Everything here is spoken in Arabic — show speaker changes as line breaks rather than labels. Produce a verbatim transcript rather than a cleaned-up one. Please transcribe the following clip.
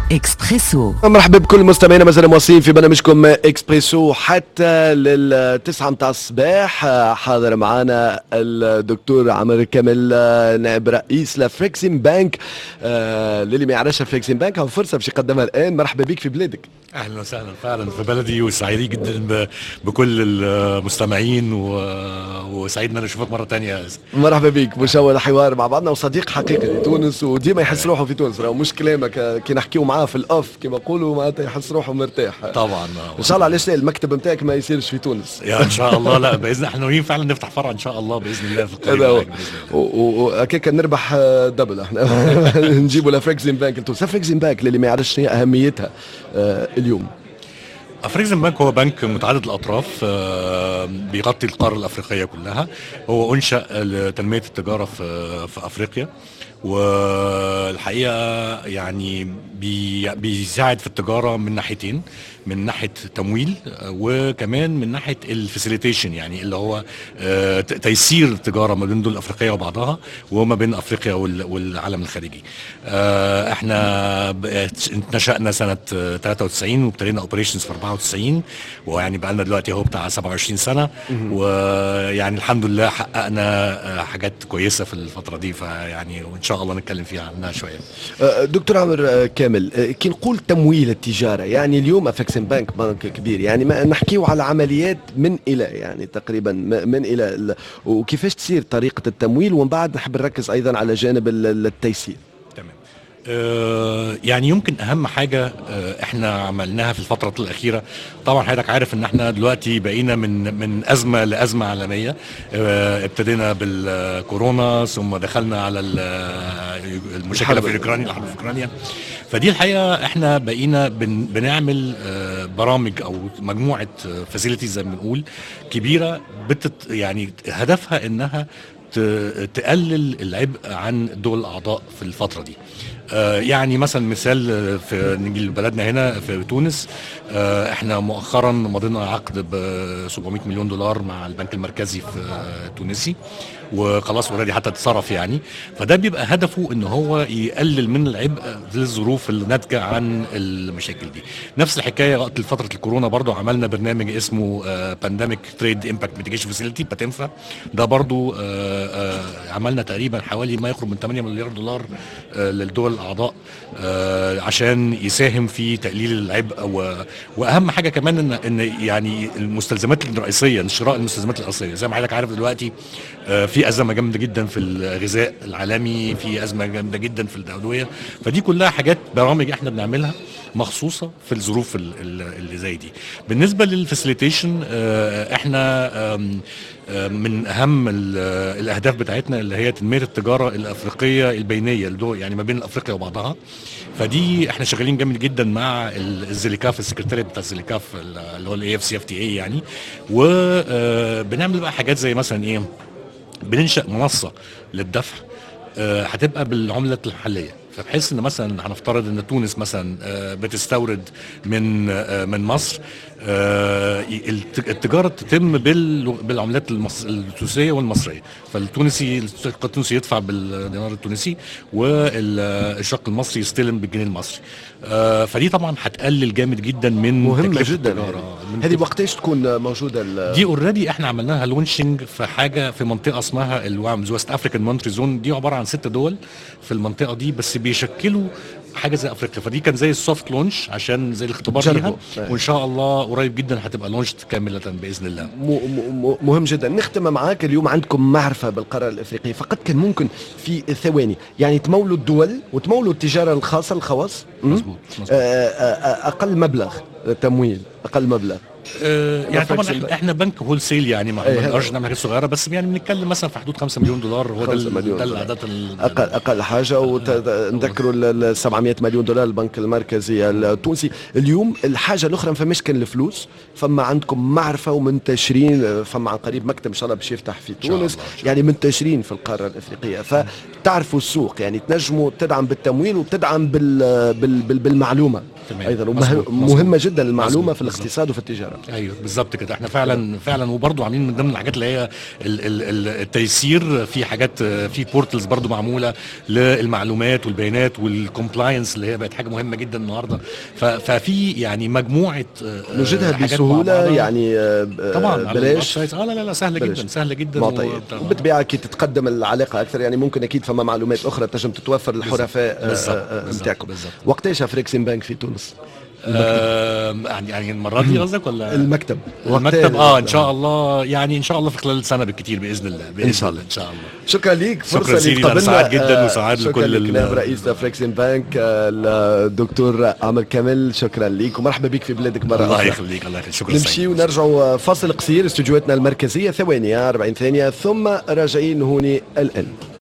إكسبريسو.
مرحبا بكل مستمعينا، مازال مواصلين في برنامجكم إكسبريسو حتى للتسعة متاع الصباح. حاضر معنا الدكتور عمر كامل، نائب رئيس لفريكسيم بانك. آه للي ما يعرفش فريكسيم بانك هو فرصة باش يقدمها الآن. مرحبا بك في بلادك.
اهلا وسهلا فعلا في بلدي، وسعيد جدا بكل المستمعين، وسعيد ان انا اشوفك مره ثانيه.
مرحبا بك، مشاور حوار مع بعضنا وصديق حقيقي لتونس، وديما يحس روحه في تونس. راهو مش كلامك كي نحكيو معاه في الاوف كما يقولوا معناتها يحس روحه مرتاح.
طبعا
ان شاء الله. علاش المكتب نتاعك ما يصيرش في تونس؟
يا ان شاء الله. لا باذن احنا ناويين فعلا نفتح فرع ان شاء الله باذن الله في القريب.
وهكاك نربح دبل احنا نجيبوا لفريكسيم بانك لتونس. فريكسيم بانك للي ما يعرفش هي اهميتها اليوم.
فريكسيم بانك هو بنك متعدد الأطراف، بيغطي القارة الأفريقية كلها. هو أنشأ لتنمية التجارة في في أفريقيا، والحقيقة يعني بيساعد في التجارة من ناحيتين، من ناحية تمويل وكمان من ناحية الفاسيليتيشن، يعني اللي هو تيسير التجارة ما بين دول الأفريقية وبعضها وما بين أفريقيا والعالم الخارجي. احنا نشأنا سنة ثلاثة وتسعين وابتدينا اوبريشنز في أربعة وتسعين، ويعني بقى لنا دلوقتي اهو بتاع سبعة وعشرين سنة، ويعني الحمد لله حققنا حاجات كويسة في الفترة دي، فيعني وإن شاء الله نتكلم فيها عنها شوية.
دكتور عمر كامل، كي نقول تمويل التجارة، يعني اليوم فريكسيم بانك بنك كبير، يعني ما نحكيو على عمليات من إلى، يعني تقريبا من إلى، وكيفاش تصير طريقة التمويل، ومن بعد نحب نركز أيضا على جانب التيسير.
تمام. آه يعني يمكن اهم حاجه آه احنا عملناها في الفتره الاخيره، طبعا حضرتك عارف ان احنا دلوقتي بقينا من من ازمه لازمه عالميه. آه ابتدينا بالكورونا، ثم دخلنا على المشكله في اوكرانيا، الحرب في اوكرانيا. فدي الحقيقه احنا بقينا بن بنعمل آه برامج او مجموعه فاسيلتيز زي ما بنقول كبيره، بتت يعني هدفها انها تقلل العبء عن الدول الاعضاء في الفتره دي. آه يعني مثلا مثال في نيجي لبلدنا هنا في تونس، آه احنا مؤخرا مضينا عقد ب سبعمائة مليون دولار مع البنك المركزي في آه تونسي، وخلاص اوريدي حتى اتصرف يعني. فده بيبقى هدفه ان هو يقلل من العبء للظروف الناتجه عن المشاكل دي. نفس الحكايه وقت فتره الكورونا برضو عملنا برنامج اسمه بانديميك تريد امباكت ميتيجيشن فاسيلتي باتنفا. ده برضو آه آه عملنا تقريبا حوالي ما يقرب من ثمانية مليار دولار آه للدول الاعضاء، آه عشان يساهم في تقليل العبء. واهم حاجه كمان ان ان يعني المستلزمات الرئيسيه، شراء المستلزمات الرئيسيه زي ما حضرتك عارف دلوقتي آه في ازمه جامده جدا في الغذاء العالمي، في ازمه جامده جدا في الادويه. فدي كلها حاجات برامج احنا بنعملها مخصوصه في الظروف اللي زي دي. بالنسبه للفاسيليتيشن، احنا من اهم الاهداف بتاعتنا اللي هي تنميه التجاره الافريقيه البينيه، يعني ما بين افريقيا وبعضها. فدي احنا شغالين جامد جدا مع الزليكاف، السكرتارية بتاع الزليكاف اللي هو الاي اف سي اف تي اي يعني. وبنعمل بقى حاجات زي مثلا ايه، بننشأ منصه للدفع هتبقى بالعمله المحليه، فبحيث ان مثلا هنفترض ان تونس مثلا بتستورد من من مصر، التجاره تتم بالعملات التونسيه والمصريه. فالتونسي التونسي يدفع بالدينار التونسي، والشق المصري يستلم بالجنيه المصري. فدي طبعا هتقلل جامد جدا من
مهمه جدا. هذه وقتاش تكون موجوده؟
دي اوريدي احنا عملناها لونشنج في حاجه في منطقه اسمها الوامز ويست افريكان مونتري زون. دي عباره عن ست دول في المنطقه دي، بس بيشكلوا حاجه زي افريقيا. فدي كان زي السوفت لونش عشان زي الاختبار ليها، وان شاء الله قريب جدا هتبقى لونش كامله باذن الله.
مهم جدا. نختم معاك اليوم، عندكم معرفه بالقاره الافريقيه، فقط كان ممكن في ثواني يعني تمولوا الدول وتمولوا التجاره الخاصه الخواص.
مظبوط.
اقل مبلغ تمويل، اقل مبلغ
آه يعني طبعا احنا, احنا بنك هول سيل، يعني ما نقدرش نعمل حاجات صغيره، بس يعني بنتكلم مثلا في حدود خمسة مليون دولار. هو ده العدد
اقل اقل حاجه. ونذكروا ال سبعمائة مليون دولار البنك المركزي التونسي. اليوم الحاجه الاخرى ما فماش كان الفلوس، فما عندكم معرفه ومنتشرين، فما عن قريب مكتب ان شاء الله باش يفتح في تونس، يعني منتشرين في القاره الافريقيه، فتعرفوا السوق، يعني تنجموا تدعم بالتمويل وتدعم بال بال بالمعلومه. ايضا مهمه جدا المعلومه في الاقتصاد وفي التجاره.
ايوه بالظبط كده، احنا فعلا فعلا وبرضه عاملين من ضمن الحاجات اللي هي التيسير في حاجات، في بورتلز برضه معموله للمعلومات والبيانات والكومبلاينس اللي هي بقت حاجه مهمه جدا النهارده. ففي يعني مجموعه
نوجدها بسهوله يعني
طبعا
بلاش.
اه لا لا لا سهله جدا سهله جدا
و... وبالطبيعه كي تتقدم العلاقه اكثر يعني ممكن اكيد فما معلومات اخرى تنجم تتوفر للحرفاء نتاعكم. وقتاش فريكسيم بانك في تونس؟
آه يعني يعني المره دي قصدك ولا
المكتب؟
المكتب اه ان شاء الله، يعني ان شاء الله في خلال سنه بالكثير باذن الله. بإذن
ان شاء الله
ان شاء الله.
شكرا ليك،
فرصه ليك قبلنا. سعيد جدا وسعيد لكل
الكلام. رئيس فريكسيم بانك الدكتور عمر كامل، شكرا ليك ومرحبا بك في بلادك مره
الله يخليك. الله يخليك، شكرا.
نمشي ونرجعوا فاصل قصير، استديوهاتنا المركزيه ثواني أربعين ثانيه ثم راجعين هوني الان.